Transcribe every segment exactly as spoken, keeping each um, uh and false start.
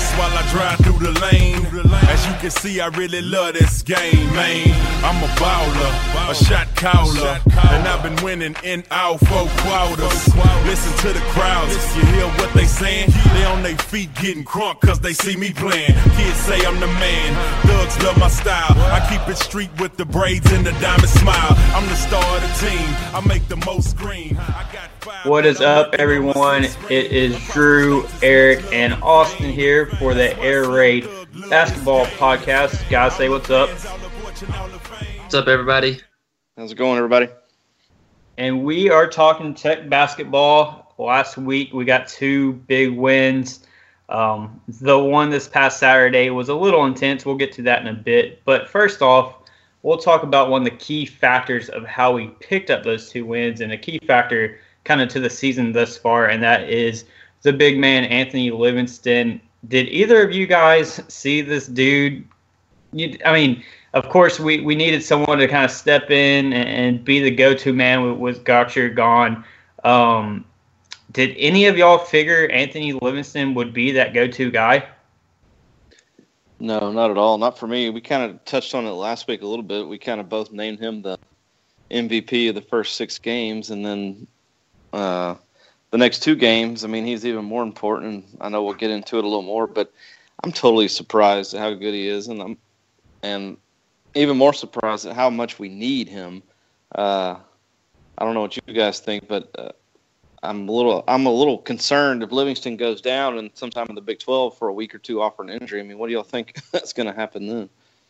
while I drive through the lane. As you can see, I really love this game, man. I'm a baller, a shot caller, and I've been winning in all four quarters. Listen to the crowds, you hear what they saying? They on their feet getting crunk cause they see me playing. Kids say I'm the man, thugs love my style. I keep it street with the braids and the diamond smile. I'm the star of the team, I make the most scream. I got five. What is up, everyone? It is Drew, Eric, and Austin here for the Air Raid Basketball Podcast. Guys, say what's up. What's up, everybody? How's it going, everybody? And we are talking Tech basketball. Last week, we got two big wins. Um, the one this past Saturday was a little intense. We'll get to that in a bit. But first off, we'll talk about one of the key factors of how we picked up those two wins and a key factor kind of to the season thus far, and that is the big man, Anthony Livingston. Did either of you guys see this dude? You, I mean, of course, we, we needed someone to kind of step in and, and be the go-to man with, with Gotcher gone. Um, did any of y'all figure Anthony Livingston would be that go-to guy? No, not at all. Not for me. We kind of touched on it last week a little bit. We kind of both named him the M V P of the first six games, and then uh, the next two games, I mean, he's even more important. I know we'll get into it a little more, but I'm totally surprised at how good he is, and I'm and even more surprised at how much we need him. Uh, I don't know what you guys think, but uh, I'm a little I'm a little concerned if Livingston goes down and sometime in the Big twelve for a week or two off for an injury. I mean, what do y'all think that's going to happen then?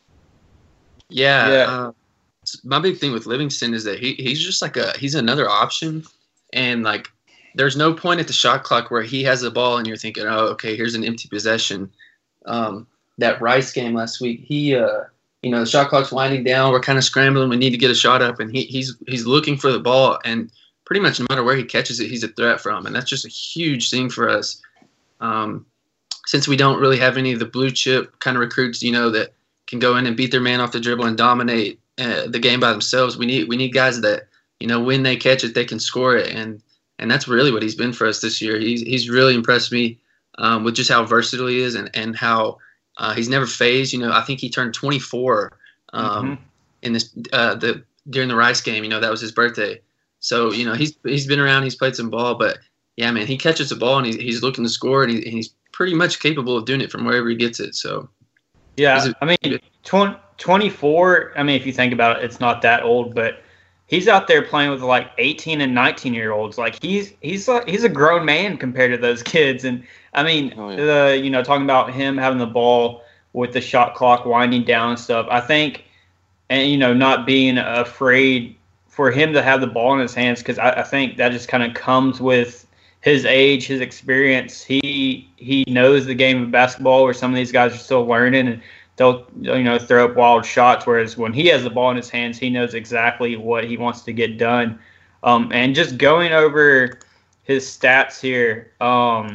Yeah, Yeah. Uh, my big thing with Livingston is that he he's just like a he's another option, and like there's no point at the shot clock where he has the ball and you're thinking, oh, okay, here's an empty possession. Um, that Rice game last week, he uh, you know, the shot clock's winding down, we're kind of scrambling, we need to get a shot up, and he he's he's looking for the ball, and pretty much no matter where he catches it, he's a threat from, and that's just a huge thing for us. Um, since we don't really have any of the blue chip kind of recruits, you know, that can go in and beat their man off the dribble and dominate uh, the game by themselves. We need we need guys that, you know, when they catch it, they can score it, and and that's really what he's been for us this year. He's he's really impressed me um, with just how versatile he is and and how uh, he's never phased. You know, I think he turned twenty-four um, mm-hmm. in this uh, the during the Rice game. You know, that was his birthday. So, you know, he's he's been around, he's played some ball, but, yeah, man, he catches the ball and he's, he's looking to score, and, he, and he's pretty much capable of doing it from wherever he gets it. So, yeah, a, I mean, twenty, twenty-four, I mean, if you think about it, it's not that old, but he's out there playing with, like, eighteen and nineteen-year-olds. Like, he's he's a, he's a grown man compared to those kids. And, I mean, oh, yeah. the you know, talking about him having the ball with the shot clock winding down and stuff, I think, and, you know, not being afraid – for him to have the ball in his hands, because I, I think that just kind of comes with his age, his experience. He he knows the game of basketball, where some of these guys are still learning, and they'll you know throw up wild shots. Whereas when he has the ball in his hands, he knows exactly what he wants to get done. Um, and just going over his stats here, um,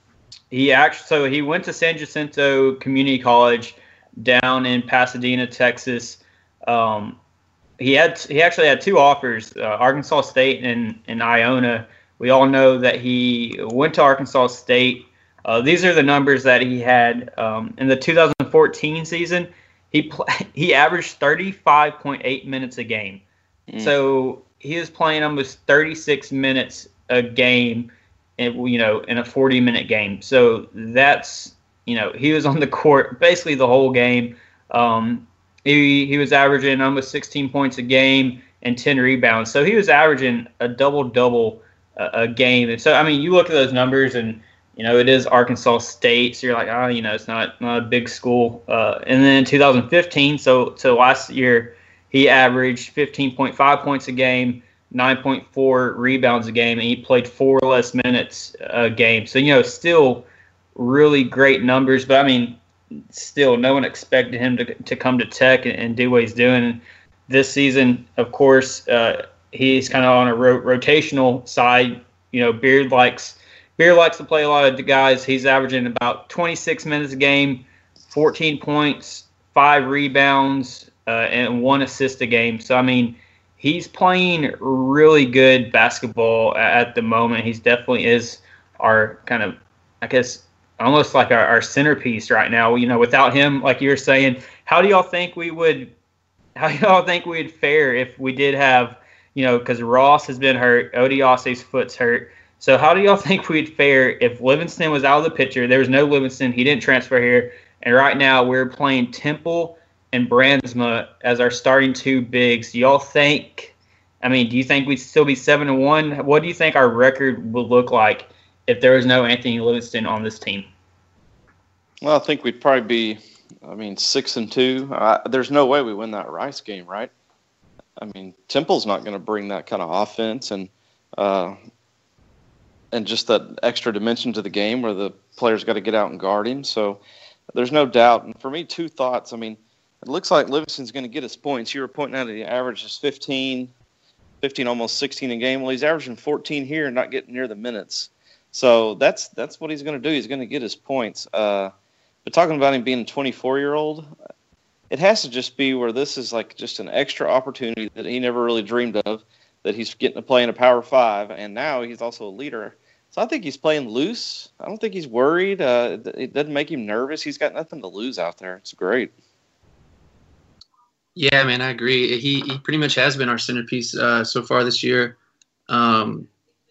he actually so he went to San Jacinto Community College down in Pasadena, Texas. Um, He had he actually had two offers, uh, Arkansas State and, and Iona. We all know that he went to Arkansas State. Uh, these are the numbers that he had um, in the two thousand fourteen season. He pl- he averaged thirty-five point eight minutes a game. Mm. So he was playing almost thirty-six minutes a game, in, you know, in a forty-minute game. So that's you know he was on the court basically the whole game. Um, He he was averaging almost sixteen points a game and ten rebounds. So he was averaging a double-double a, a game. And so, I mean, you look at those numbers and, you know, it is Arkansas State. So you're like, oh, you know, it's not, not a big school. Uh, and then in two thousand fifteen, so, so last year, he averaged fifteen point five points a game, nine point four rebounds a game, and he played four less minutes a game. So, you know, still really great numbers. But, I mean, still, no one expected him to to come to Tech and, and do what he's doing this season. Of course, uh, he's kind of on a ro- rotational side. You know, Beard likes Beard likes to play a lot of the guys. He's averaging about twenty-six minutes a game, fourteen points, five rebounds, uh, and one assist a game. So, I mean, he's playing really good basketball at the moment. He's definitely is our kind of, I guess, almost like our, our centerpiece right now. You know, without him, like you were saying, how do y'all think we would? How do y'all think we'd fare if we did have, you know, because Ross has been hurt, Odiase's foot's hurt. So how do y'all think we'd fare if Livingston was out of the picture? There was no Livingston. He didn't transfer here. And right now we're playing Temple and Brandsma as our starting two bigs. Do y'all think, I mean, do you think we'd still be seven and one? What do you think our record would look like if there was no Anthony Livingston on this team? Well, I think we'd probably be, I mean, six and two. Uh, there's no way we win that Rice game, right? I mean, Temple's not going to bring that kind of offense and uh, and just that extra dimension to the game where the players got to get out and guard him. So there's no doubt. And for me, two thoughts. I mean, it looks like Livingston's going to get his points. You were pointing out that the average is fifteen, fifteen, almost sixteen a game. Well, he's averaging fourteen here and not getting near the minutes. So that's that's what he's going to do. He's going to get his points. Uh, but talking about him being a twenty-four-year-old, it has to just be where this is like just an extra opportunity that he never really dreamed of, that he's getting to play in a Power Five, and now he's also a leader. So I think he's playing loose. I don't think he's worried. Uh, it doesn't make him nervous. He's got nothing to lose out there. It's great. Yeah, man, I agree. He he pretty much has been our centerpiece uh, so far this year, um,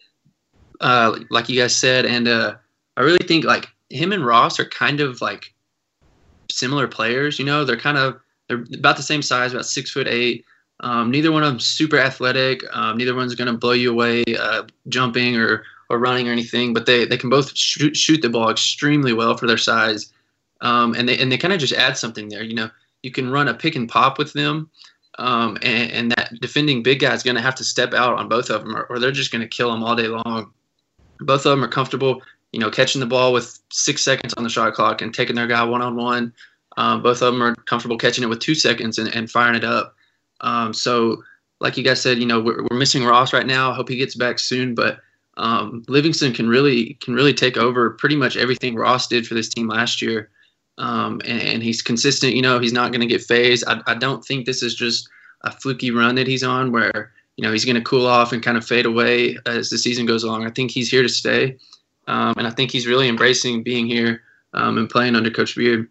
uh, like you guys said. And uh, I really think like him and Ross are kind of like similar players. You know, they're kind of they're about the same size, about six foot eight. Um, neither one of them super athletic. Um, neither one's going to blow you away uh, jumping or or running or anything. But they, they can both shoot, shoot the ball extremely well for their size, um, and they and they kind of just add something there. You know. You can run a pick and pop with them, um, and, and that defending big guy is going to have to step out on both of them, or, or they're just going to kill them all day long. Both of them are comfortable, you know, catching the ball with six seconds on the shot clock and taking their guy one-on-one. Um, both of them are comfortable catching it with two seconds and, and firing it up. Um, so, like you guys said, you know, we're, we're missing Ross right now. I hope he gets back soon, but um, Livingston can really can really take over pretty much everything Ross did for this team last year. Um, and, and he's consistent. You know, he's not going to get phased. I, I don't think this is just a fluky run that he's on where, you know, he's going to cool off and kind of fade away as the season goes along. I think he's here to stay. Um, and I think he's really embracing being here um, and playing under Coach Beard.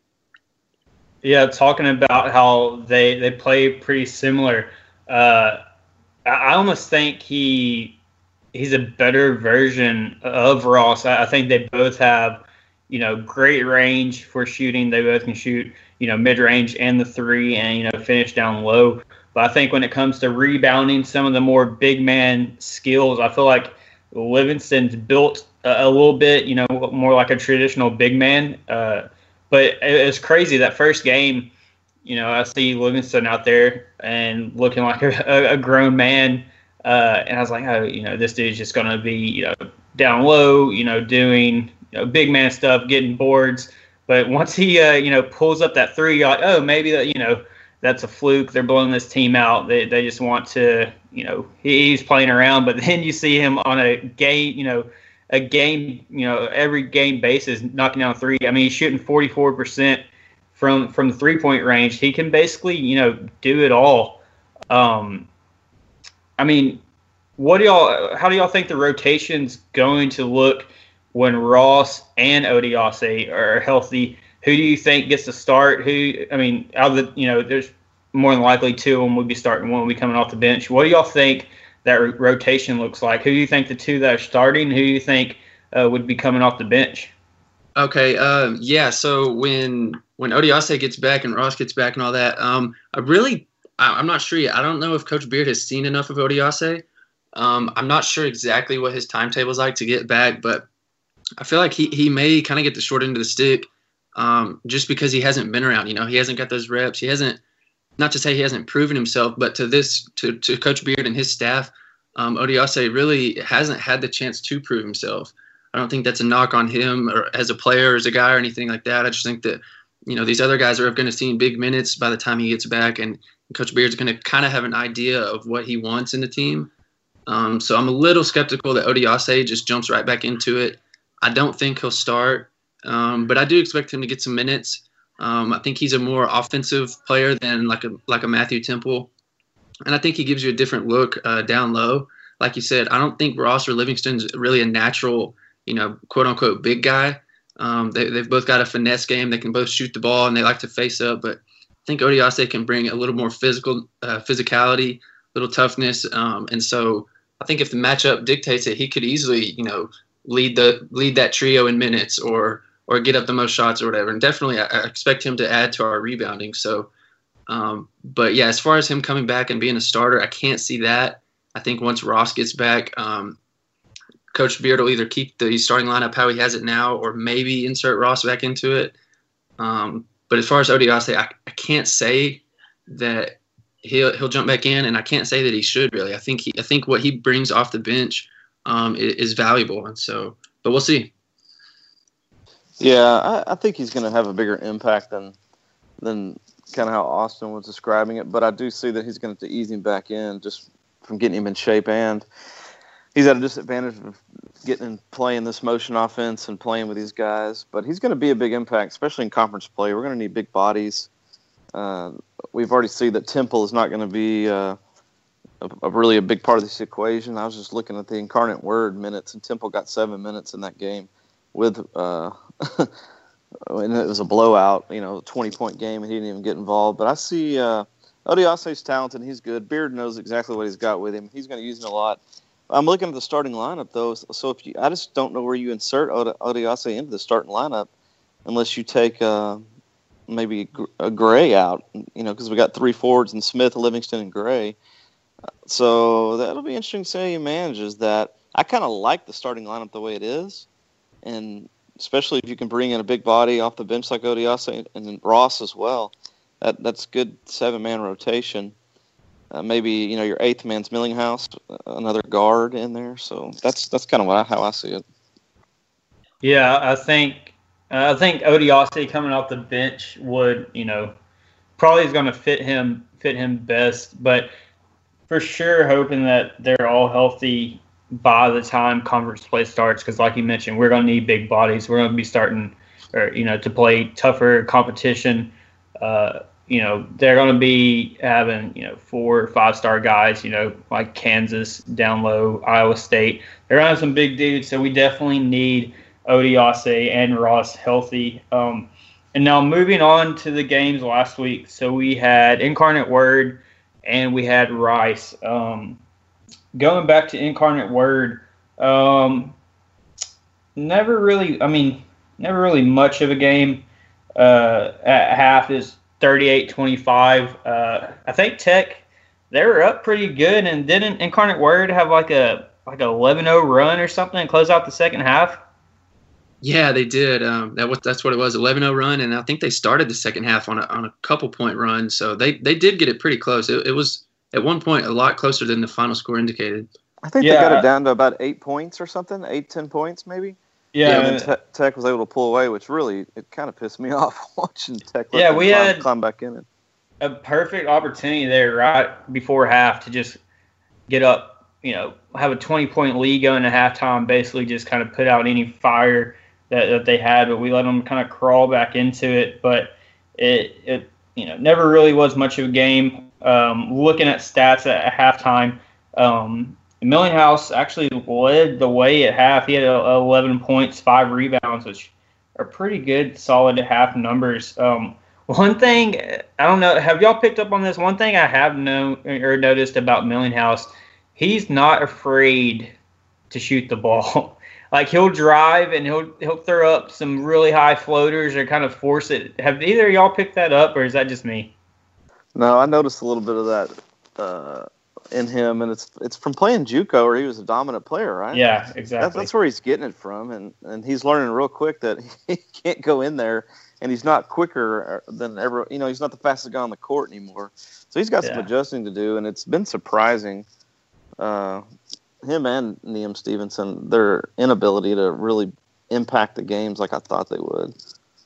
Yeah, talking about how they, they play pretty similar. Uh, I almost think he he's a better version of Ross. I, I think they both have, you know, great range for shooting. They both can shoot, you know, mid-range and the three and, you know, finish down low. But I think when it comes to rebounding, some of the more big man skills, I feel like Livingston's built a, a little bit, you know, more like a traditional big man. Uh, but it, it's crazy that first game, you know, I see Livingston out there and looking like a, a grown man. Uh, and I was like, oh, you know, this dude's just going to be, you know, down low, you know, doing – You know, big man stuff, getting boards. But once he, uh, you know, pulls up that three, you're like, oh, maybe that, you know, that's a fluke. They're blowing this team out. They they just want to, you know, he's playing around. But then you see him on a game, you know, a game, you know, every game basis knocking down three. I mean, he's shooting forty-four percent from from the three point range. He can basically, you know, do it all. Um, I mean, what do y'all? How do y'all think the rotation's going to look when Ross and Odiase are healthy? Who do you think gets to start? Who, I mean, out of the, you know, there's more than likely two of them would be starting, one would be coming off the bench. What do y'all think that r- rotation looks like? Who do you think the two that are starting? Who do you think uh, would be coming off the bench? Okay, um, yeah. So when when Odiase gets back and Ross gets back and all that, um, I really, I, I'm not sure yet. I don't know if Coach Beard has seen enough of Odiase. Um, I'm not sure exactly what his timetable is like to get back, but I feel like he, he may kind of get the short end of the stick um, just because he hasn't been around. You know, he hasn't got those reps. He hasn't, not to say he hasn't proven himself, but to this, to, to Coach Beard and his staff, um, Odiase really hasn't had the chance to prove himself. I don't think that's a knock on him or as a player or as a guy or anything like that. I just think that, you know, these other guys are going to see big minutes by the time he gets back, and Coach Beard's going to kind of have an idea of what he wants in the team. Um, so I'm a little skeptical that Odiase just jumps right back into it. I don't think he'll start, um, but I do expect him to get some minutes. Um, I think he's a more offensive player than like a like a Matthew Temple, and I think he gives you a different look uh, down low. Like you said, I don't think Ross or Livingston's really a natural, you know, quote unquote big guy. Um, they, they've both got a finesse game. They can both shoot the ball, and they like to face up. But I think Odiase can bring a little more physical uh, physicality, a little toughness. Um, and so I think if the matchup dictates it, he could easily, you know, lead the lead that trio in minutes or or get up the most shots or whatever. And definitely I, I expect him to add to our rebounding. So, um, but, yeah, as far as him coming back and being a starter, I can't see that. I think once Ross gets back, um, Coach Beard will either keep the starting lineup how he has it now or maybe insert Ross back into it. Um, but as far as Odiase, I, I can't say that he'll he'll jump back in, and I can't say that he should really. I think he I think what he brings off the bench um, is, is valuable, and so but we'll see. Yeah, I, I think he's going to have a bigger impact than than kind of how Austin was describing it. But I do see that he's going to have to ease him back in just from getting him in shape, and he's at a disadvantage of getting and playing this motion offense and playing with these guys. But he's going to be a big impact, especially in conference play. We're going to need big bodies. Uh, we've already seen that Temple is not going to be uh, a, a really a big part of this equation. I was just looking at the Incarnate Word minutes, and Temple got seven minutes in that game with uh, and it was a blowout, you know, twenty-point game, and he didn't even get involved. But I see uh, Odiase's talented. He's good. Beard knows exactly what he's got with him. He's going to use him a lot. I'm looking at the starting lineup, though. So if you, I just don't know where you insert Odiase into the starting lineup unless you take uh, maybe a Gray out, you know, because we got three forwards in Smith, Livingston, and Gray. So that'll be interesting to see how he manages that. I kind of like the starting lineup the way it is, and especially if you can bring in a big body off the bench like Odiase and then Ross as well. That that's good seven-man rotation. Uh, maybe, you know, your eighth man's Millinghouse, another guard in there. So that's that's kind of what I, how I see it. Yeah, I think uh, I think Odiase coming off the bench would, you know, probably is going to fit him fit him best. But for sure, hoping that they're all healthy by the time conference play starts, because like you mentioned, we're going to need big bodies. We're going to be starting, or you know, to play tougher competition. Uh, you know, they're going to be having, you know, four or five star guys, you know, like Kansas down low, Iowa State. They're going to have some big dudes, so we definitely need Odiase and Ross healthy. Um, and now moving on to the games last week. So we had Incarnate Word and we had Rice. Um, going back to Incarnate Word, um, never really, I mean, never really much of a game. Uh, at half is thirty-eight twenty-five. Uh, I think Tech, they were up pretty good, and didn't Incarnate Word have like a like a eleven oh run or something and close out the second half? Yeah, they did. Um, that was that's what it was, eleven oh run, and I think they started the second half on a on a couple point run. So they, they did get it pretty close. It, it was at one point a lot closer than the final score indicated. I think yeah. they got it down to about eight points or something, eight ten points maybe. Yeah, and then Te- Tech was able to pull away, which really it kind of pissed me off watching Tech. Yeah, we climb, had climb back in it. A perfect opportunity there right before half to just get up, you know, have a twenty-point lead going to halftime, basically just kind of put out any fire that, that they had, but we let them kind of crawl back into it. But it, it you know, never really was much of a game. Um, looking at stats at, at halftime, um, Millinghouse actually led the way at half. He had eleven points, five rebounds, which are pretty good, solid half numbers. Um, one thing, I don't know, have y'all picked up on this? One thing I have known or noticed about Millinghouse, he's not afraid to shoot the ball. Like, he'll drive and he'll he'll throw up some really high floaters or kind of force it. Have either of y'all picked that up, or is that just me? No, I noticed a little bit of that uh, in him, and it's it's from playing JUCO, where he was a dominant player, right? Yeah, exactly. That's, that's where he's getting it from, and, and he's learning real quick that he can't go in there, and he's not quicker than ever. You know, he's not the fastest guy on the court anymore. So he's got yeah. some adjusting to do, and it's been surprising. Uh, him and Liam Stevenson, their inability to really impact the games like I thought they would.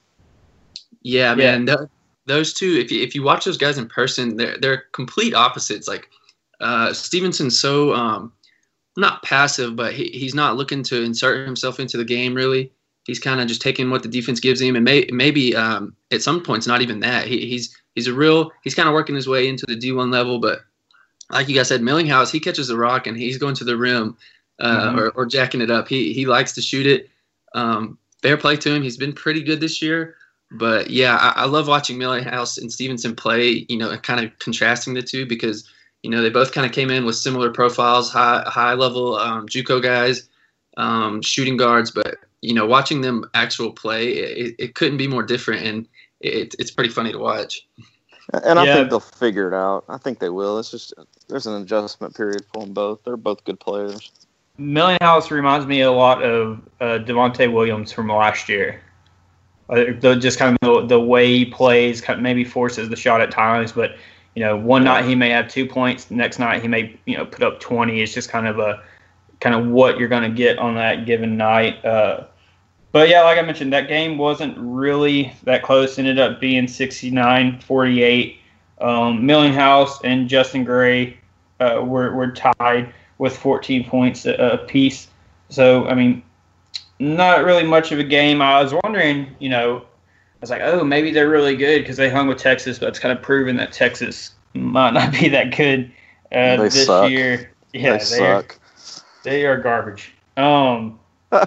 Yeah, man. Yeah. Th- those two, if you, if you watch those guys in person, they're they're complete opposites. Like uh, Stevenson's so um, not passive, but he, he's not looking to insert himself into the game really. He's kind of just taking what the defense gives him, and may, maybe um, at some points not even that. He, he's he's a real he's kind of working his way into the D one level, but like you guys said, Millinghouse, he catches the rock and he's going to the rim uh, mm-hmm. or, or jacking it up. He he likes to shoot it. Um, fair play to him. He's been pretty good this year. But, yeah, I, I love watching Millhouse and Stevenson play, you know, kind of contrasting the two because, you know, they both kind of came in with similar profiles, high, high-level um, JUCO guys, um, shooting guards. But, you know, watching them actual play, it, it couldn't be more different, and it, it's pretty funny to watch. And I Yeah. think they'll figure it out. I think they will. It's just there's an adjustment period for them both. They're both good players. Millhouse reminds me a lot of uh, Devontae Williams from last year. Uh, the, just kind of the, the way he plays, kind of maybe forces the shot at times, but you know, one night he may have two points, the next night he may you know put up twenty. It's just kind of a kind of what you're going to get on that given night. Uh, but yeah, like I mentioned, that game wasn't really that close. It ended up being sixty-nine forty-eight. Um, Millhouse and Justin Gray uh, were were tied with fourteen points apiece. So I mean. Not really much of a game. I was wondering, you know, I was like, oh, maybe they're really good because they hung with Texas, but it's kind of proven that Texas might not be that good uh, They this suck. year. Yeah, they they are, suck. they are garbage. Um,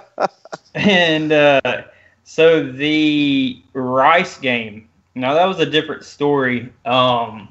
and uh, so the Rice game, now that was a different story. Um,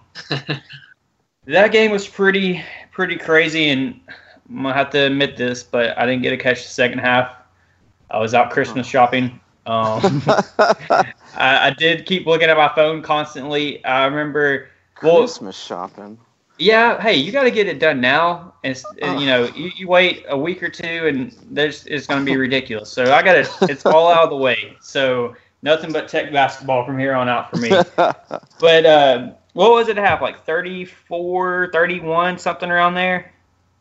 that game was pretty, pretty crazy, and I'm going to have to admit this, but I didn't get to catch the second half. I was out Christmas shopping. Um, I, I did keep looking at my phone constantly. I remember, well, Christmas shopping. yeah, hey, you got to get it done now. And, and you know, you, you wait a week or two, and there's it's going to be ridiculous. So I got it. It's all out of the way. So nothing but Tech basketball from here on out for me. But uh, what was it at half? Like thirty-four, thirty-one, something around there?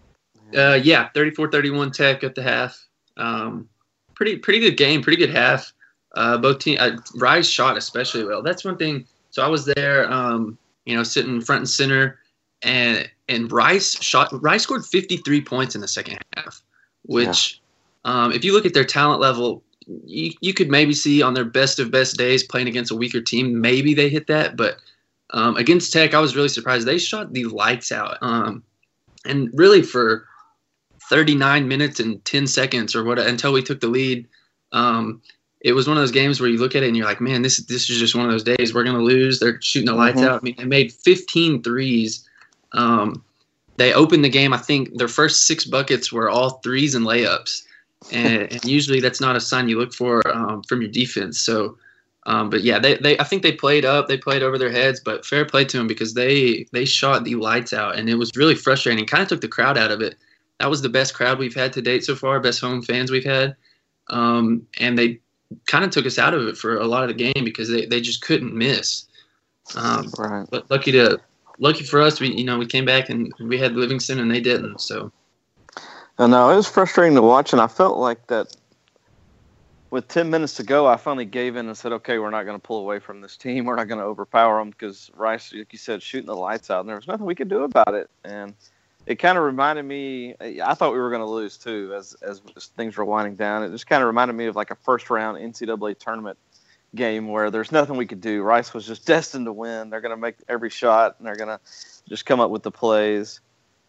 Uh, yeah, thirty-four thirty-one Tech at the half. Um, pretty pretty good game, pretty good half. Uh, both team uh, Rice shot especially well. That's one thing. So I was there, um, you know, sitting front and center, and and Rice shot. Rice scored fifty-three points in the second half, which, yeah. um, if you look at their talent level, you you could maybe see on their best of best days playing against a weaker team, maybe they hit that. But um, against Tech, I was really surprised. They shot the lights out, um, and really for thirty-nine minutes and ten seconds or what until we took the lead. Um, it was one of those games where you look at it and you're like, man, this this is just one of those days. We're going to lose. They're shooting the lights Mm-hmm. out. I mean, they made fifteen threes. Um, they opened the game. I think their first six buckets were all threes and layups. And, and usually that's not a sign you look for um, from your defense. So, um, but yeah, they, they I think they played up. They played over their heads, but fair play to them because they, they shot the lights out. And it was really frustrating. Kind of took the crowd out of it. That was the best crowd we've had to date so far, best home fans we've had. Um, and they kind of took us out of it for a lot of the game because they, they just couldn't miss. Um, Right. But lucky to lucky for us, we you know we came back and we had Livingston and they didn't. So I know it was frustrating to watch, and I felt like that with ten minutes to go, I finally gave in and said, okay, we're not going to pull away from this team. We're not going to overpower them because Rice, like you said, shooting the lights out, and there was nothing we could do about it. And it kind of reminded me, I thought we were going to lose too as, as things were winding down. It just kind of reminded me of like a first round N C double A tournament game where there's nothing we could do. Rice was just destined to win. They're going to make every shot, and they're going to just come up with the plays.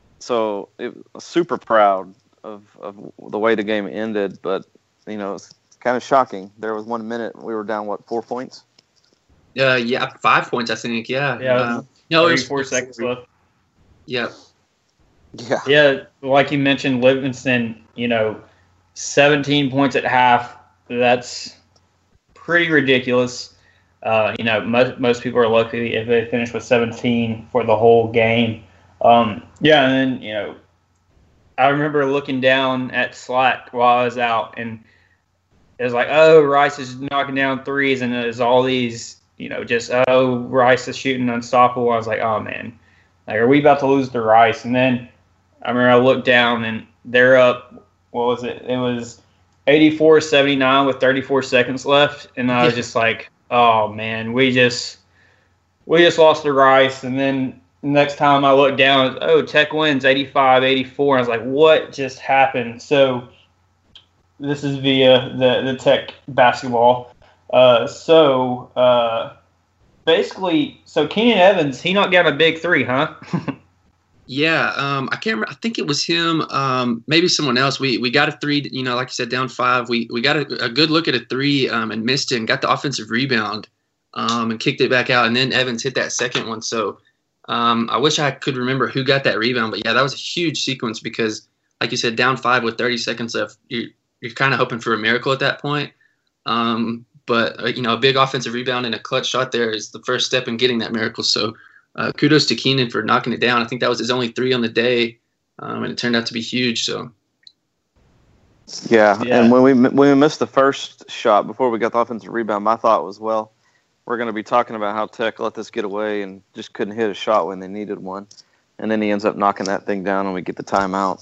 So it was super proud of, of the way the game ended, but, you know, it's kind of shocking. There was one minute we were down, what, four points? uh, yeah, five points I think. Yeah. Yeah, Uh, no, it was thirty-four seconds left. Yeah. Yeah. Yeah, like you mentioned, Livingston, you know, seventeen points at half. That's pretty ridiculous. Uh, you know, most, most people are lucky if they finish with seventeen for the whole game. Um, yeah, and then, you know, I remember looking down at Slack while I was out, and it was like, oh, Rice is knocking down threes, and there's all these, you know, just, oh, Rice is shooting unstoppable. I was like, oh, man, like, are we about to lose to Rice? And then I remember I looked down, and they're up, what was it? It was eighty-four seventy-nine with thirty-four seconds left, and I was just like, oh, man, we just we just lost to Rice. And then next time I looked down, it was, oh, Tech wins eighty-five eighty-four. I was like, what just happened? So this is via the, the Tech basketball. Uh, so uh, basically, so Keenan Evans, he knocked down a big three, huh? Yeah, um, I can't remember. I think it was him, um, maybe someone else. We we got a three, you know, like you said, down five. We we got a, a good look at a three um, and missed it and got the offensive rebound um, and kicked it back out. And then Evans hit that second one. So um, I wish I could remember who got that rebound. But, yeah, that was a huge sequence because, like you said, down five with thirty seconds left, you're, you're kind of hoping for a miracle at that point. Um, but, uh, you know, a big offensive rebound and a clutch shot there is the first step in getting that miracle. So, Uh, kudos to Keenan for knocking it down. I think that was his only three on the day, um, and it turned out to be huge. So, yeah. yeah. And when we when we missed the first shot before we got the offensive rebound, my thought was, well, we're going to be talking about how Tech let this get away and just couldn't hit a shot when they needed one, and then he ends up knocking that thing down, and we get the timeout.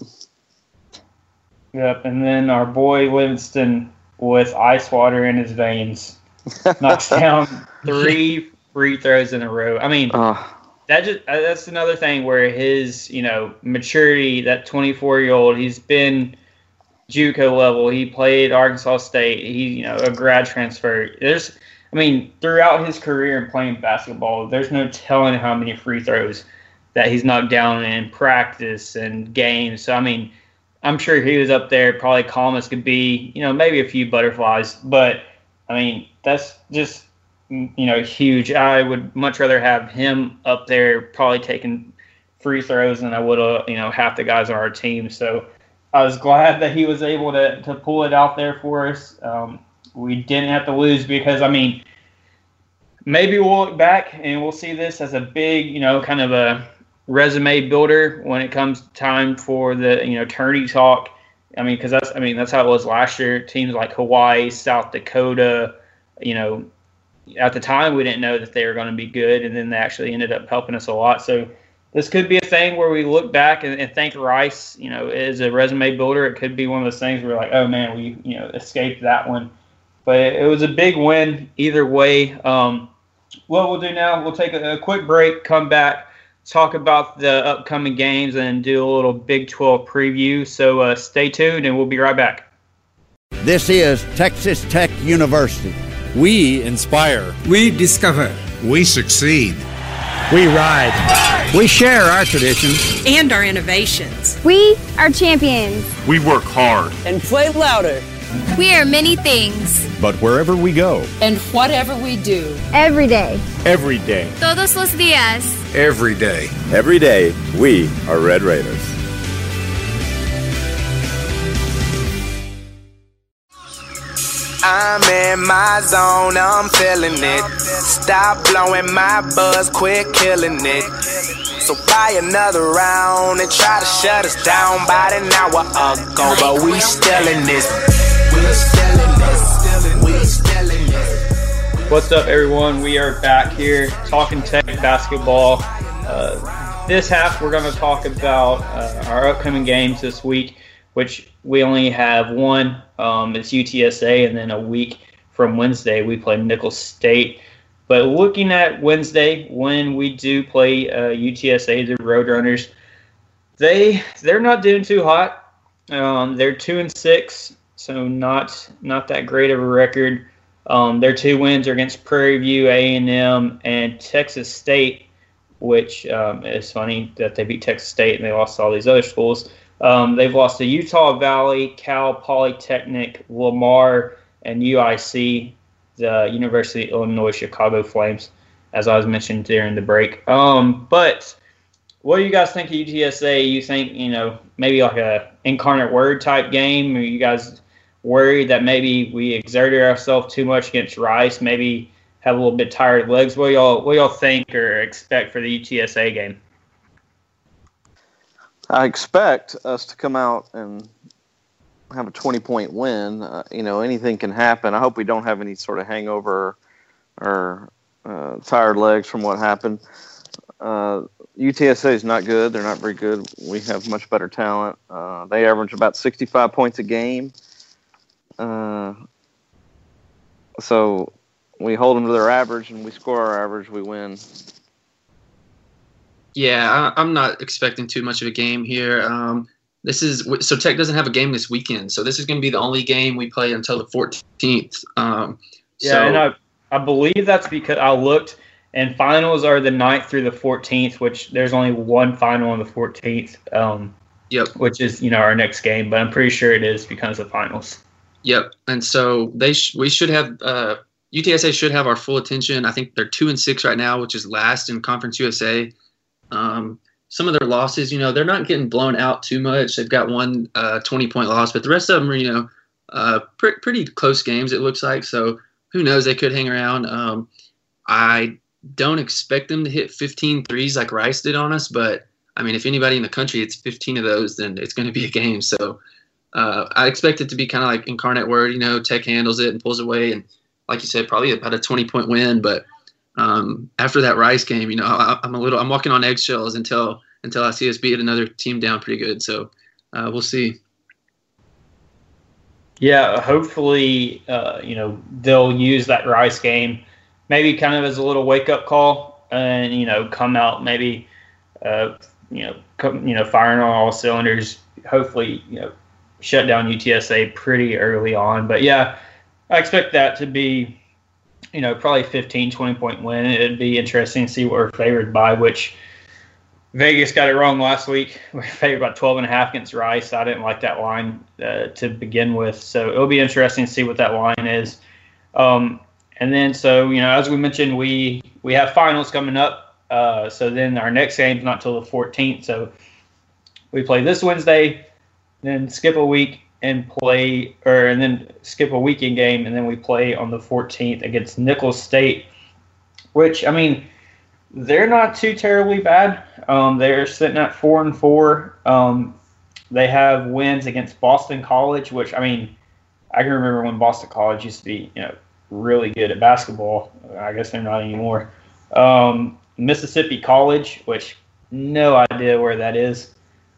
Yep, and then our boy Livingston with ice water in his veins knocks down three free throws in a row. I mean. Uh, That just that's another thing where his, you know, maturity, that twenty-four-year-old, he's been JUCO level. He played Arkansas State. He, you know, a grad transfer. There's, I mean, throughout his career in playing basketball, there's no telling how many free throws that he's knocked down in practice and games. So, I mean, I'm sure he was up there probably calm as could be, you know, maybe a few butterflies. But, I mean, that's just, you know, huge. I would much rather have him up there probably taking free throws than I would, uh, you know, half the guys on our team. So I was glad that he was able to, to pull it out there for us. Um, we didn't have to lose because, I mean, maybe we'll look back and we'll see this as a big, you know, kind of a resume builder when it comes time for the, you know, tourney talk. I mean, because that's, I mean, that's how it was last year. Teams like Hawaii, South Dakota, you know, at the time, we didn't know that they were going to be good, and then they actually ended up helping us a lot. So this could be a thing where we look back and, and thank Rice, you know, as a resume builder. It could be one of those things where we're like, oh, man, we, you know, escaped that one. But it, it was a big win either way. Um, what we'll do now, we'll take a, a quick break, come back, talk about the upcoming games, and do a little Big twelve preview. So uh, stay tuned, and we'll be right back. This is Texas Tech University. We inspire. We discover. We succeed. We ride. We share our traditions. And our innovations. We are champions. We work hard. And play louder. We are many things. But wherever we go. And whatever we do. Every day. Every day. Todos los días. Every day. Every day, we are Red Raiders. I'm in my zone, I'm feeling it. Stop blowing my buzz, quit killing it. So buy another round and try to shut us down about an hour ago. But we still in this. We still in this. We still in this. What's up, everyone? We are back here talking Tech basketball. Uh, this half, we're going to talk about uh, our upcoming games this week, which we only have one. Um, it's U T S A, and then a week from Wednesday, we play Nicholls State. But looking at Wednesday, when we do play uh, U T S A, the Roadrunners, they they're not doing too hot. Um, they're two and six, so not not that great of a record. Um, their two wins are against Prairie View, A and M, and Texas State, which um, is funny that they beat Texas State and they lost to all these other schools. Um, they've lost to Utah Valley, Cal Polytechnic, Lamar, and U I C, the University of Illinois Chicago Flames, as I was mentioned during the break. Um, but what do you guys think of U T S A? You think, you know, maybe like a incarnate word type game? Are you guys worried that maybe we exerted ourselves too much against Rice, maybe have a little bit tired legs? What do y'all, what do y'all think or expect for the U T S A game? I expect us to come out and have a twenty-point win. Uh, you know, anything can happen. I hope we don't have any sort of hangover or uh, tired legs from what happened. Uh, U T S A is not good. They're not very good. We have much better talent. Uh, they average about sixty-five points a game. Uh, so we hold them to their average, and we score our average, we win. Yeah, I, I'm not expecting too much of a game here. Um, this is so Tech doesn't have a game this weekend, so this is going to be the only game we play until the fourteenth. Um, yeah, so, and I I believe that's because I looked, And finals are the ninth through the fourteenth, which there's only one final on the fourteenth. Um, yep. Which is, you know, our next game, but I'm pretty sure it is because of finals. Yep. And so they sh- we should have uh, U T S A should have our full attention. I think they're two and six right now, which is last in Conference U S A. Um, some of their losses, you know, they're not getting blown out too much. They've got one uh, twenty-point loss, but the rest of them are, you know, uh, pre- pretty close games, it looks like. So who knows? They could hang around. Um, I don't expect them to hit fifteen threes like Rice did on us, but, I mean, if anybody in the country hits fifteen of those, then it's going to be a game. So uh, I expect it to be kind of like Incarnate Word, you know, Tech handles it and pulls away, and like you said, probably about a twenty-point win, but Um, after that Rice game, you know, I, I'm a little, I'm walking on eggshells until until I see us beat another team down pretty good. So uh, we'll see. Yeah, hopefully, uh, you know, they'll use that Rice game maybe kind of as a little wake up call, and you know, come out maybe, uh, you know, come, you know, firing on all cylinders. Hopefully, you know, shut down U T S A pretty early on. But yeah, I expect that to be, you know, probably fifteen, twenty point win. It'd be interesting to see what we're favored by, which Vegas got it wrong last week. We're favored by twelve and a half against Rice. I didn't like that line uh, to begin with. So it'll be interesting to see what that line is. Um, and then, so, you know, as we mentioned, we, we have finals coming up. Uh, so then our next game's not till the fourteenth. So we play this Wednesday, then skip a week, and play, or and then skip a weekend game, and then we play on the fourteenth against Nicholls State, which, I mean, they're not too terribly bad. Um, they're sitting at four and four. Um, they have wins against Boston College, which, I mean, I can remember when Boston College used to be, you know, really good at basketball. I guess they're not anymore. Um, Mississippi College, which no idea where that is.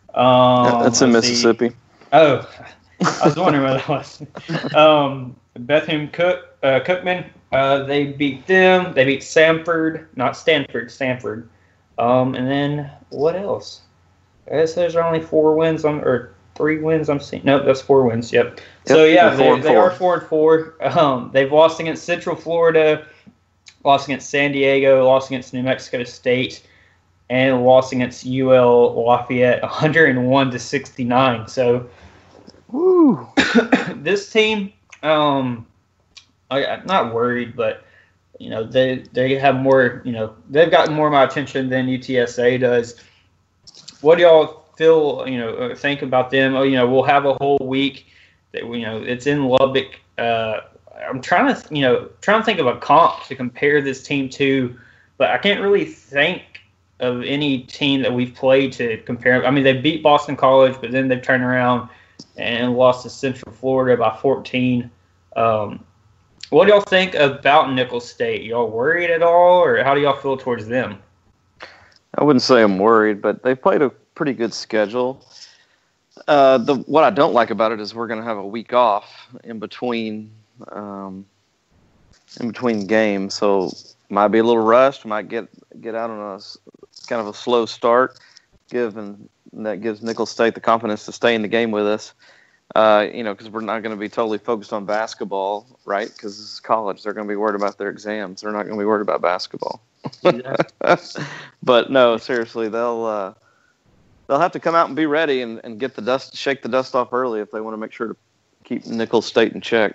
Um, That's in Mississippi. See. Oh, I was wondering where that was. Um, Bethune Cook, uh, Cookman, uh, they beat them. They beat Samford, not Stanford, Stanford. Um, and then what else? I guess there's only four wins on, or three wins I'm seeing. Nope, that's four wins. Yep. yep so yeah, they, they are four and four. Um, they've lost against Central Florida, lost against San Diego, lost against New Mexico State, and lost against U L Lafayette, one hundred one to sixty-nine. So. Woo. This team, um, I, I'm not worried, but you know they they have more. You know they've gotten more of my attention than U T S A does. What do y'all feel? You know, think about them. Oh, you know, we'll have a whole week. That you know, it's in Lubbock. Uh, I'm trying to you know trying to think of a comp to compare this team to, but I can't really think of any team that we've played to compare. I mean, they beat Boston College, but then they've turned around and lost to Central Florida by fourteen. Um, what do y'all think about Nicholls State? Y'all worried at all, or how do y'all feel towards them? I wouldn't say I'm worried, but they played a pretty good schedule. Uh, the what I don't like about it is we're going to have a week off in between um, in between games, so might be a little rushed. Might get get out on a kind of a slow start, given. And that gives Nicholls State the confidence to stay in the game with us, uh, you know, because we're not going to be totally focused on basketball, right? Because this is college. They're going to be worried about their exams. They're not going to be worried about basketball. But, no, seriously, they'll uh, they'll have to come out and be ready and, and get the dust, shake the dust off early if they want to make sure to keep Nicholls State in check.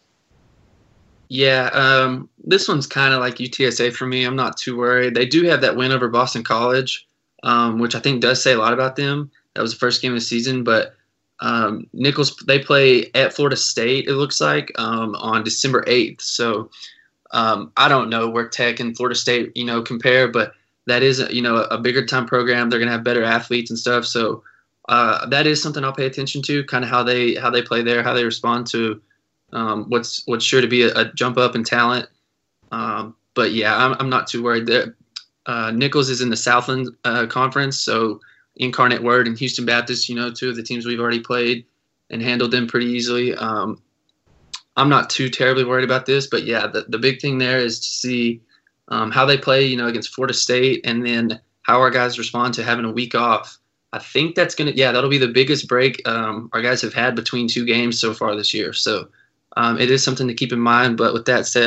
Yeah, um, this one's kind of like U T S A for me. I'm not too worried. They do have that win over Boston College. Um, which I think does say a lot about them. That was the first game of the season, but um, Nicholls, they play at Florida State, it looks like, um, on December eighth. So um, I don't know where Tech and Florida State, you know, compare, but that is, you know, a bigger time program. They're going to have better athletes and stuff. So uh, that is something I'll pay attention to, kind of how they how they play there, how they respond to um, what's what's sure to be a, a jump up in talent. Um, but yeah, I'm, I'm not too worried there. Uh, Nicholls is in the Southland uh, Conference, so Incarnate Word and Houston Baptist, you know, two of the teams we've already played and handled them pretty easily. Um, I'm not too terribly worried about this, but yeah, the, the big thing there is to see um, how they play, you know, against Florida State, and then how our guys respond to having a week off. I think that's going to, yeah, that'll be the biggest break um, our guys have had between two games so far this year. So um, it is something to keep in mind, but with that said,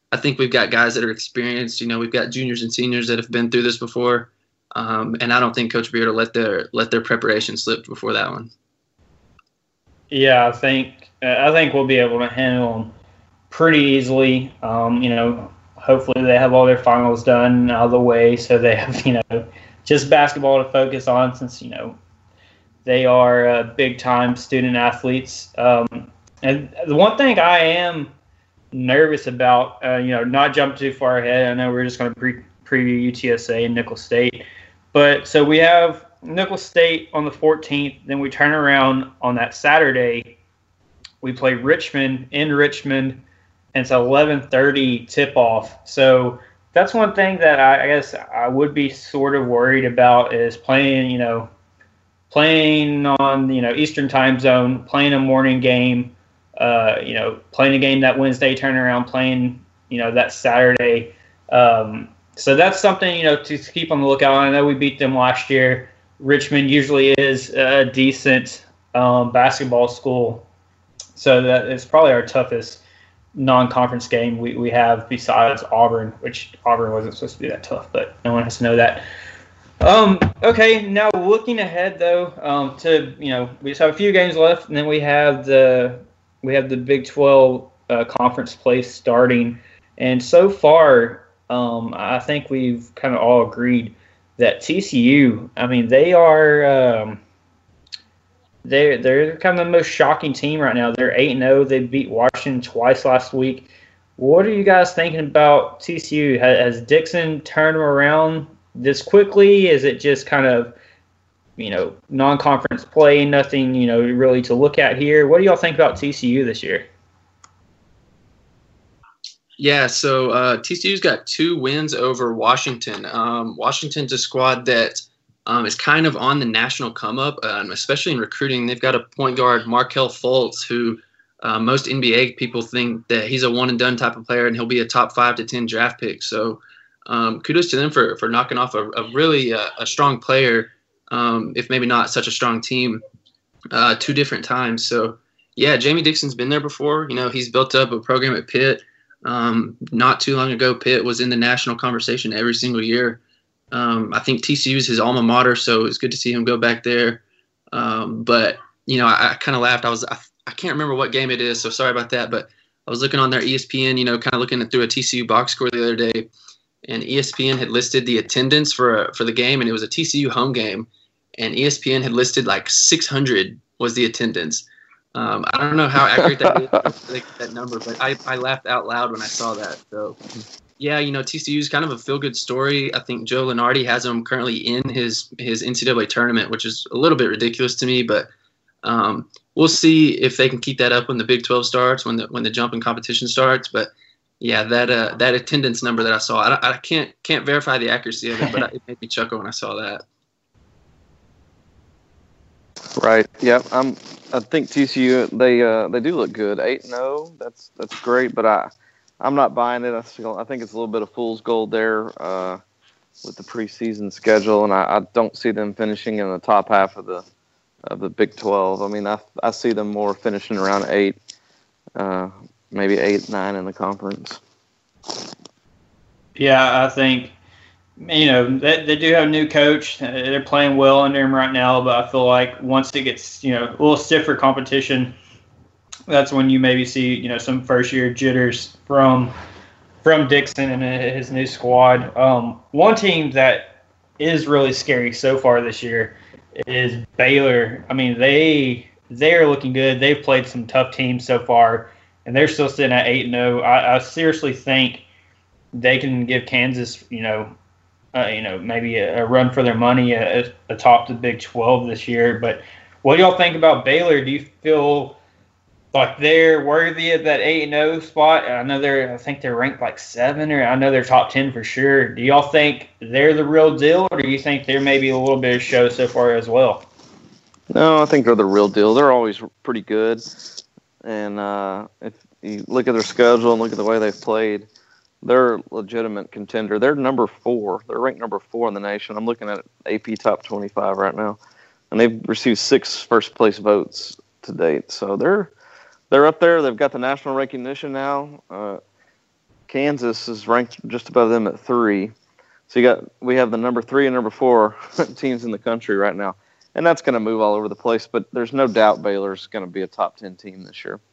I think we've got guys that are experienced. You know, we've got juniors and seniors that have been through this before, um, and I don't think Coach Beard will let their let their preparation slip before that one. Yeah, I think uh, I think we'll be able to handle them pretty easily. Um, you know, hopefully they have all their finals done out of the way, so they have, you know, just basketball to focus on, since, you know, they are uh, big time student athletes. Um, and the one thing I am nervous about, uh, you know, not jump too far ahead. I know we're just going to pre- preview U T S A and Nicholls State, but so we have Nicholls State on the fourteenth. Then we turn around on that Saturday. We play Richmond in Richmond, and it's eleven thirty tip off. So that's one thing that I, I guess I would be sort of worried about, is playing, you know, playing on, you know, Eastern time zone, playing a morning game. Uh, you know, playing a game that Wednesday, turn around, playing, you know, that Saturday. Um, so that's something, you know, to keep on the lookout. I know we beat them last year. Richmond usually is a decent um, basketball school. So that is probably our toughest non-conference game we, we have besides Auburn, which Auburn wasn't supposed to be that tough, but no one has to know that. Um, okay, now looking ahead, though, um, to, you know, we just have a few games left, and then we have the we have the Big twelve uh, conference play starting. And so far, um, I think we've kind of all agreed that T C U, I mean, they are um, they're, they're kind of the most shocking team right now. They're eight and oh. They beat Washington twice last week. What are you guys thinking about T C U? Has, has Dixon turned them around this quickly? Is it just kind of, you know, non-conference play, nothing, you know, really to look at here? What do y'all think about T C U this year? Yeah, so uh, T C U's got two wins over Washington. Um, Washington's a squad that um, is kind of on the national come-up, um, especially in recruiting. They've got a point guard, Markelle Fultz, who uh, most N B A people think that he's a one-and-done type of player, and he'll be a top five to ten draft pick. So um, kudos to them for, for knocking off a, a really uh, a strong player, um, if maybe not such a strong team, uh, two different times. So, yeah, Jamie Dixon's been there before. You know, he's built up a program at Pitt. Um, not too long ago, Pitt was in the national conversation every single year. Um, I think T C U is his alma mater, so it's good to see him go back there. Um, but, you know, I, I kind of laughed. I was I, I can't remember what game it is, so sorry about that. But I was looking on their E S P N, you know, kind of looking through a T C U box score the other day, and E S P N had listed the attendance for for the game, and it was a T C U home game, and E S P N had listed like six hundred was the attendance. Um, I don't know how accurate that is, like, that number, but I, I laughed out loud when I saw that. So, yeah, you know, T C U is kind of a feel-good story. I think Joe Lunardi has them currently in his his N C double A tournament, which is a little bit ridiculous to me, but um, we'll see if they can keep that up when the Big twelve starts, when the when the jump in competition starts. But yeah, that uh, that attendance number that I saw, I, I can't can't verify the accuracy of it, but it made me chuckle when I saw that. Right. Yeah. I'm. I think T C U they uh, they do look good. Eight and zero. That's that's great. But I I'm not buying it. I feel I think it's a little bit of fool's gold there uh, with the preseason schedule, and I, I don't see them finishing in the top half of the of the Big twelve. I mean, I I see them more finishing around eight, uh, maybe eight nine in the conference. Yeah, I think. You know, they, they do have a new coach. They're playing well under him right now, but I feel like once it gets, you know, a little stiffer competition, that's when you maybe see, you know, some first-year jitters from from Dixon and his new squad. Um, one team that is really scary so far this year is Baylor. I mean, they they are looking good. They've played some tough teams so far, and they're still sitting at eight and zero. I, I seriously think they can give Kansas, you know, Uh, you know, maybe a, a run for their money uh, atop the Big twelve this year. But what do y'all think about Baylor? Do you feel like they're worthy of that eight and oh spot? I know they're, I think they're ranked like seven, or I know they're top ten for sure. Do y'all think they're the real deal, or do you think they're maybe a little bit of show so far as well? No, I think they're the real deal. They're always pretty good. And uh, if you look at their schedule and look at the way they've played, they're a legitimate contender. They're number four. They're ranked number four in the nation. I'm looking at A P Top twenty-five right now, and they've received six first-place votes to date. So they're they're up there. They've got the national recognition now. Uh, Kansas is ranked just above them at three. So you got we have the number three and number four teams in the country right now, and that's going to move all over the place. But there's no doubt Baylor's going to be a top ten team this year.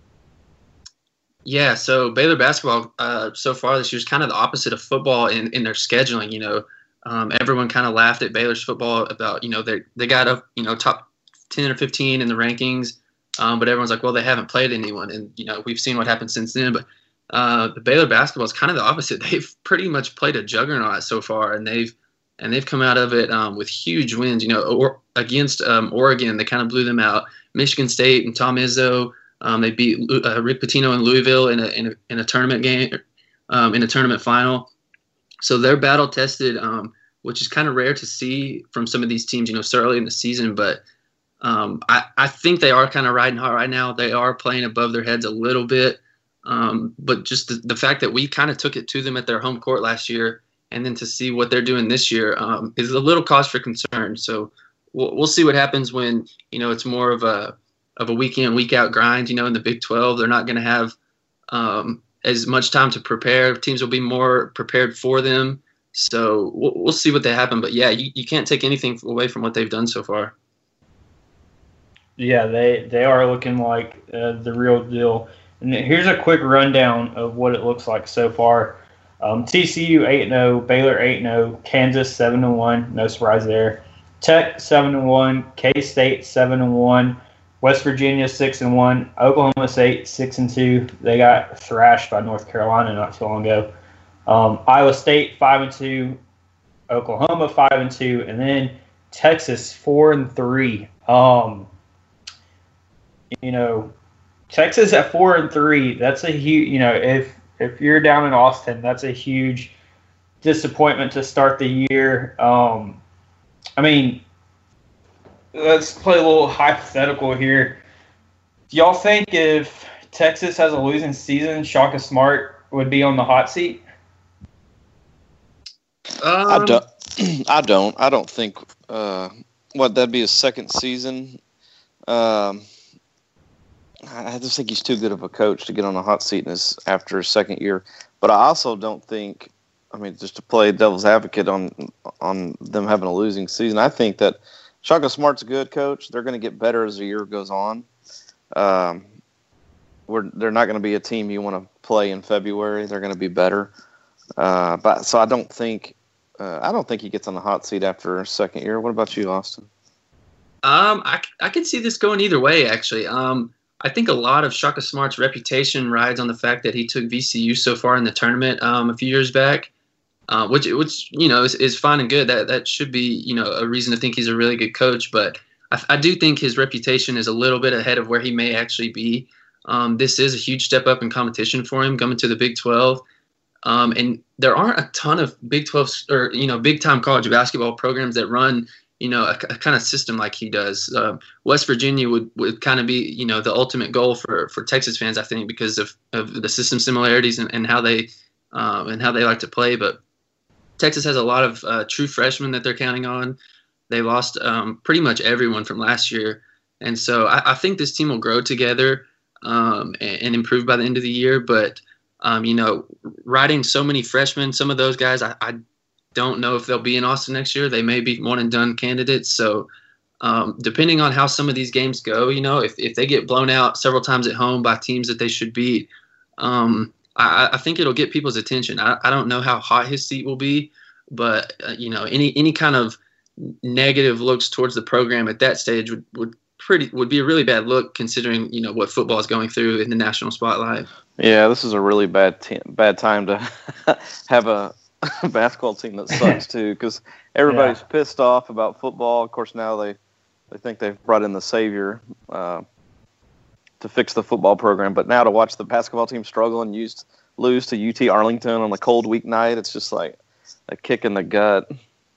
Yeah, so Baylor basketball uh, so far this year is kind of the opposite of football in, in their scheduling. You know, um, everyone kind of laughed at Baylor's football about, you know, they they got up, you know, top ten or fifteen in the rankings, um, but everyone's like, well, they haven't played anyone, and you know, we've seen what happened since then. But uh, the Baylor basketball is kind of the opposite. They've pretty much played a juggernaut so far, and they've and they've come out of it um, with huge wins. You know, or, against um, Oregon, they kind of blew them out. Michigan State and Tom Izzo. Um, they beat uh, Rick Pitino in Louisville in a, in a in a tournament game, um, in a tournament final. So they're battle tested, um, which is kind of rare to see from some of these teams, you know, so early in the season. But um, I, I think they are kind of riding hard right now. They are playing above their heads a little bit. Um, but just the, the fact that we kind of took it to them at their home court last year, and then to see what they're doing this year um, is a little cause for concern. So we'll, we'll see what happens when, you know, it's more of a of a week in, week out grind. You know, in the Big twelve, they're not going to have um, as much time to prepare. Teams will be more prepared for them. So we'll, we'll see what they happen. But yeah, you, you can't take anything away from what they've done so far. Yeah, they, they are looking like uh, the real deal. And here's a quick rundown of what it looks like so far. Um, T C U eight and oh, Baylor eight and oh, Kansas seven and one, no surprise there. Tech seven and one, K-State seven and one, West Virginia six and one, Oklahoma State six and two. They got thrashed by North Carolina not too long ago. Um, Iowa State five and two, Oklahoma five and two, and then Texas four and three. Um, you know, Texas at four and three. That's a huge. You know, if if you're down in Austin, that's a huge disappointment to start the year. Um, I mean. Let's play a little hypothetical here. Do y'all think if Texas has a losing season, Shaka Smart would be on the hot seat? Um, I don't. I don't. I don't think. Uh, what that'd be his second season. Um, I just think he's too good of a coach to get on the hot seat in his, after his second year. But I also don't think. I mean, just to play devil's advocate on on them having a losing season, I think that Shaka Smart's a good coach. They're going to get better as the year goes on. Um, we're, they're not going to be a team you want to play in February. They're going to be better. Uh, but so I don't think uh, I don't think he gets on the hot seat after a second year. What about you, Austin? Um, I I could see this going either way. Actually, um, I think a lot of Shaka Smart's reputation rides on the fact that he took V C U so far in the tournament um, a few years back. Uh, which, which you know, is, is fine and good. That that should be, you know, a reason to think he's a really good coach. But I, I do think his reputation is a little bit ahead of where he may actually be. Um, this is a huge step up in competition for him coming to the Big twelve. Um, and there aren't a ton of Big twelve or, you know, big time college basketball programs that run, you know, a, a kind of system like he does. Um, West Virginia would, would kind of be, you know, the ultimate goal for, for Texas fans, I think, because of, of the system similarities and, and how they um, and how they like to play. But Texas has a lot of uh, true freshmen that they're counting on. They lost um, pretty much everyone from last year. And so I, I think this team will grow together um, and, and improve by the end of the year. But, um, you know, riding so many freshmen, some of those guys, I, I don't know if they'll be in Austin next year. They may be one and done candidates. So um, depending on how some of these games go, you know, if, if they get blown out several times at home by teams that they should beat, um, I, I think it'll get people's attention. I, I don't know how hot his seat will be, but uh, you know, any any kind of negative looks towards the program at that stage would, would pretty would be a really bad look, considering, you know, what football is going through in the national spotlight. Yeah, this is a really bad t- bad time to have a basketball team that sucks too, because everybody's yeah. pissed off about football. Of course, now they they think they've brought in the savior Uh, to fix the football program, but now to watch the basketball team struggle and use, lose to U T Arlington on the cold weeknight, it's just like a kick in the gut.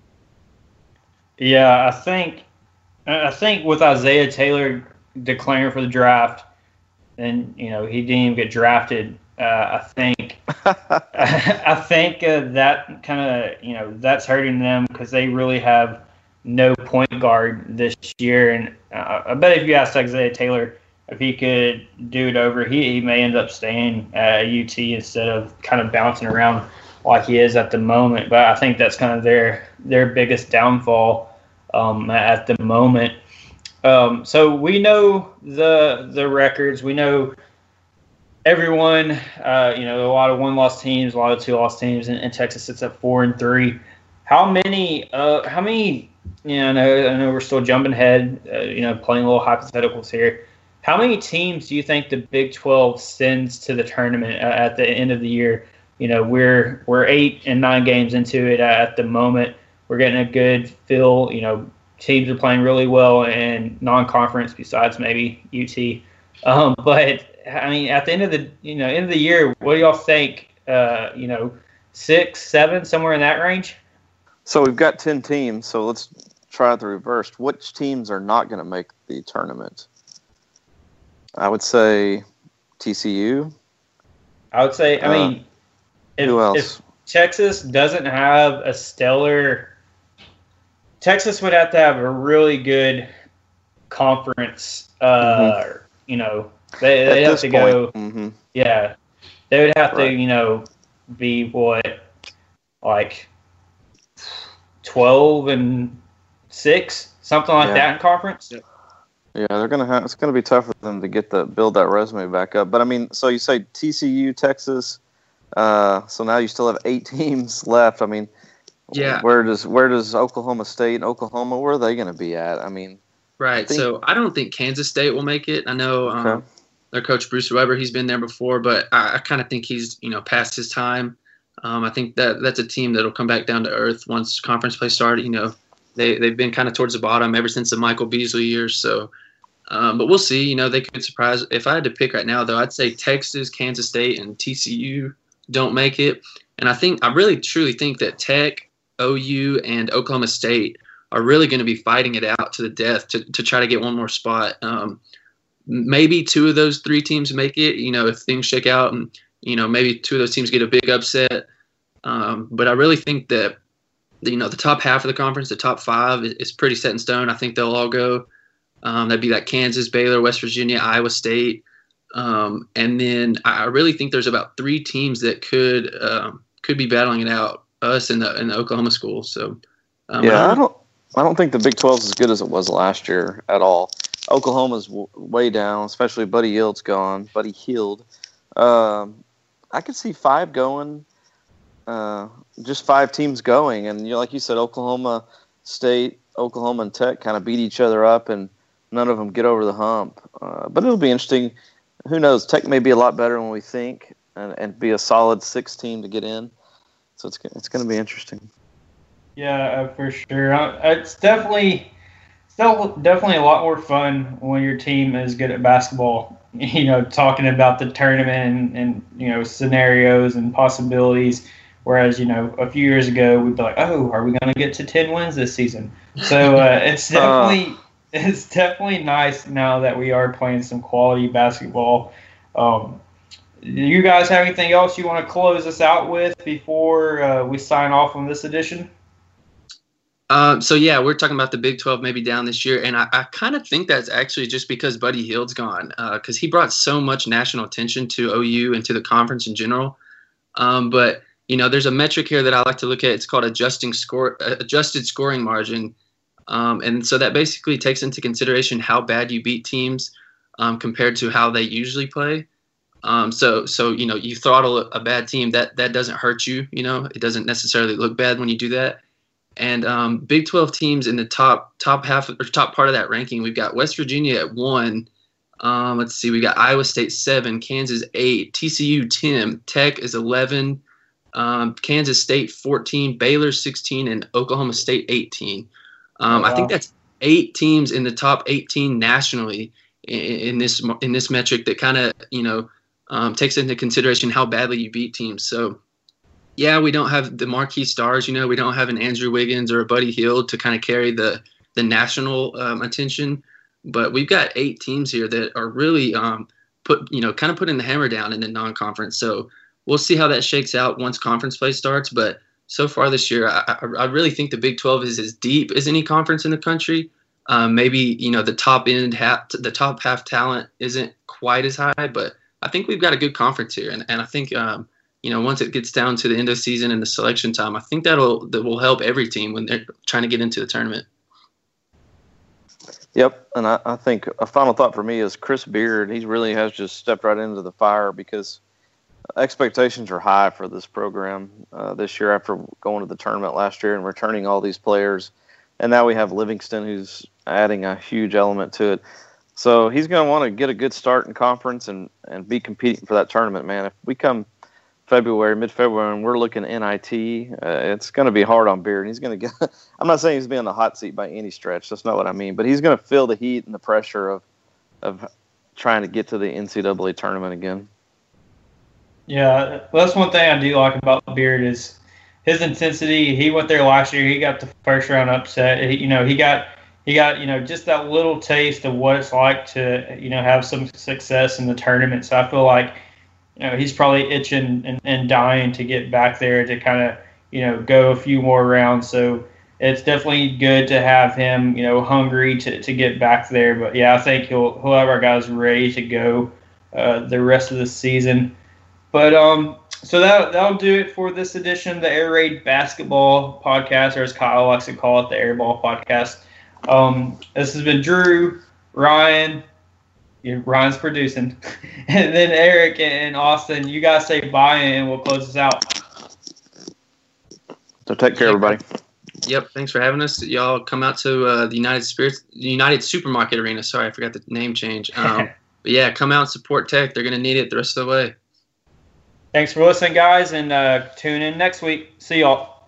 Yeah, I think I think with Isaiah Taylor declaring for the draft, and you know he didn't even get drafted. Uh, I think I think uh, that kind of you know that's hurting them because they really have no point guard this year. And uh, I bet if you asked Isaiah Taylor if he could do it over, he, he may end up staying at U T instead of kind of bouncing around like he is at the moment. But I think that's kind of their their biggest downfall um, at the moment. Um, so we know the the records. We know everyone. Uh, you know, a lot of one-loss teams, a lot of two-loss teams, and, and Texas sits at four and three. How many? Uh, how many? You know, I know, I know we're still jumping ahead. Uh, you know, playing little hypotheticals here. How many teams do you think the Big twelve sends to the tournament uh, at the end of the year? You know, we're we're eight and nine games into it at the moment. We're getting a good feel. You know, teams are playing really well in non-conference, besides maybe U T. Um, but I mean, at the end of the you know end of the year, what do y'all think? Uh, you know, six, seven, somewhere in that range. So we've got ten teams. So let's try the reverse. Which teams are not going to make the tournament? I would say T C U. I would say. I uh, mean. If, Who else? If Texas doesn't have a stellar, Texas would have to have a really good conference. Uh, mm-hmm. You know, they they have to point. go. Mm-hmm. Yeah, they would have right. to, you know, be what, like twelve and six, something like yeah. that in conference. Yeah, they're gonna have. It's gonna be tough for them to get the build that resume back up. But I mean, so you say T C U, Texas. Uh, so now you still have eight teams left. I mean, yeah. Where does where does Oklahoma State and Oklahoma? Where are they going to be at? I mean, right. I think, so I don't think Kansas State will make it. I know um, okay. their coach Bruce Weber. He's been there before, but I, I kind of think he's you know past his time. Um, I think that that's a team that'll come back down to earth once conference play started. You know, they they've been kind of towards the bottom ever since the Michael Beasley years. So, um, but we'll see. You know, they could surprise. If I had to pick right now, though, I'd say Texas, Kansas State, and T C U don't make it. And I think I really truly think that Tech, O U, and Oklahoma State are really going to be fighting it out to the death to, to try to get one more spot. Um, maybe two of those three teams make it, you know, if things shake out, and, you know, maybe two of those teams get a big upset. Um, but I really think that, you know, the top half of the conference, the top five, is pretty set in stone. I think they'll all go. Um, that'd be like Kansas, Baylor, West Virginia, Iowa State. Um, and then I really think there's about three teams that could um, could be battling it out, us and the, and the Oklahoma school. So um, yeah, I don't I don't think the Big twelve is as good as it was last year at all. Oklahoma's w- way down, especially Buddy Hield's gone. Buddy Hield. Um, I could see five going, uh, just five teams going, and you know, like you said, Oklahoma State, Oklahoma, and Tech kind of beat each other up, and none of them get over the hump. Uh, but it'll be interesting. Who knows? Tech may be a lot better than we think, and, and be a solid six team to get in. So it's it's going to be interesting. Yeah, uh, for sure. Uh, it's definitely still definitely a lot more fun when your team is good at basketball. You know, talking about the tournament and, and you know scenarios and possibilities. Whereas you know a few years ago we'd be like, oh, are we going to get to ten wins this season? So uh, it's definitely. Uh. It's definitely nice now that we are playing some quality basketball. Um, do you guys have anything else you want to close us out with before uh, we sign off on this edition? Um, so, yeah, we're talking about the Big twelve maybe down this year, and I, I kind of think that's actually just because Buddy Hield's gone, because uh, he brought so much national attention to O U and to the conference in general. Um, but, you know, there's a metric here that I like to look at. It's called adjusting score, uh, adjusted scoring margin. Um, and so that basically takes into consideration how bad you beat teams um, compared to how they usually play. Um, so, so you know, you throttle a bad team, that that doesn't hurt you. You know, it doesn't necessarily look bad when you do that. And um, Big twelve teams in the top top half or top part of that ranking, we've got West Virginia at one. Um, let's see, we got Iowa State seven, Kansas eight, T C U ten, Tech is eleven, um, Kansas State fourteen, Baylor sixteen, and Oklahoma State eighteen. Um, oh, wow. I think that's eight teams in the top eighteen nationally in, in this in this metric that kind of you know um, takes into consideration how badly you beat teams. So, yeah, we don't have the marquee stars. You know, we don't have an Andrew Wiggins or a Buddy Hield to kind of carry the the national um, attention. But we've got eight teams here that are really um, put you know kind of putting the hammer down in the non-conference. So we'll see how that shakes out once conference play starts. But so far this year, I, I really think the Big twelve is as deep as any conference in the country. Um, maybe, you know, the top end half, the top half talent isn't quite as high, but I think we've got a good conference here. And, and I think, um, you know, once it gets down to the end of the season and the selection time, I think that'll, that will help every team when they're trying to get into the tournament. Yep, and I, I think a final thought for me is Chris Beard. He really has just stepped right into the fire because expectations are high for this program uh, this year after going to the tournament last year and returning all these players. And now we have Livingston, who's adding a huge element to it. So he's going to want to get a good start in conference and, and be competing for that tournament, man. If we come February, mid-February, and we're looking N I T, uh, it's going to be hard on Beard. He's going to get – I'm not saying he's being the hot seat by any stretch. That's not what I mean. But he's going to feel the heat and the pressure of of trying to get to the N C double A tournament again. Yeah, well, that's one thing I do like about Beard is his intensity. He went there last year. He got the first round upset. He, you know, he got he got you know just that little taste of what it's like to you know have some success in the tournament. So I feel like you know he's probably itching and, and dying to get back there to kind of you know go a few more rounds. So it's definitely good to have him you know hungry to, to get back there. But yeah, I think he'll he'll have our guys ready to go uh, the rest of the season. But um, so that that'll do it for this edition of the Air Raid Basketball Podcast, or as Kyle likes to call it, the Airball Podcast. Um, this has been Drew, Ryan. Yeah, Ryan's producing, and then Eric and Austin. You guys say bye, and we'll close this out. So take care, everybody. Yep, thanks for having us. Y'all come out to uh, the United Spirits, United Supermarket Arena. Sorry, I forgot the name change. Um, but yeah, come out and support Tech. They're going to need it the rest of the way. Thanks for listening, guys, and uh, tune in next week. See y'all.